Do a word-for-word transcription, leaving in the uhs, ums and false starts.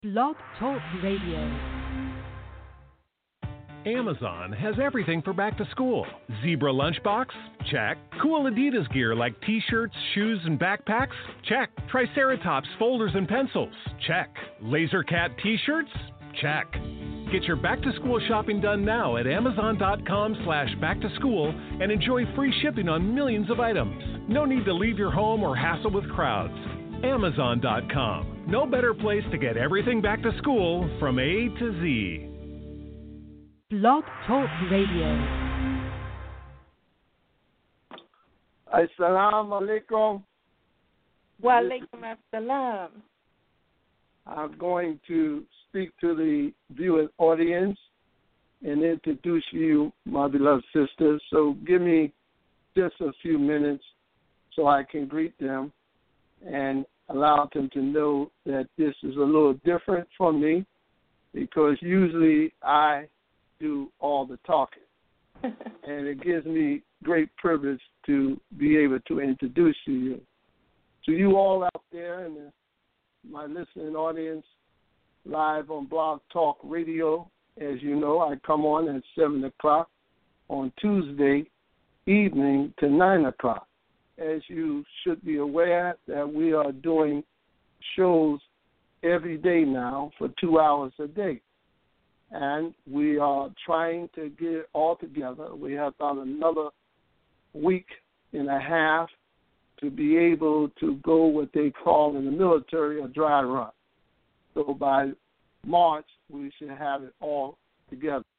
Blog Talk Radio. Amazon has everything for back to school. Zebra lunchbox? Check. Cool Adidas gear like t-shirts, shoes, and backpacks? Check. Triceratops folders and pencils? Check. Laser Cat t-shirts? Check. Get your back to school shopping done now at amazon.com slash back to school and enjoy free shipping on millions of items. No need to leave your home or hassle with crowds. amazon dot com. No better place to get everything back to school from A to Z. Blog Talk Radio. Assalamu alaikum. Wa alaikum assalam. I'm going to speak to the viewing audience and introduce you, my beloved sisters. So give me just a few minutes so I can greet them and allow them to know that this is a little different from me, because usually I do all the talking. And it gives me great privilege to be able to introduce you. To you all out there in the, my listening audience, live on Blog Talk Radio, as you know, I come on at seven o'clock on Tuesday evening to nine o'clock. As you should be aware that we are doing shows every day now for two hours a day. And we are trying to get it all together. We have about another week and a half to be able to go what they call in the military a dry run. So by March, we should have it all together.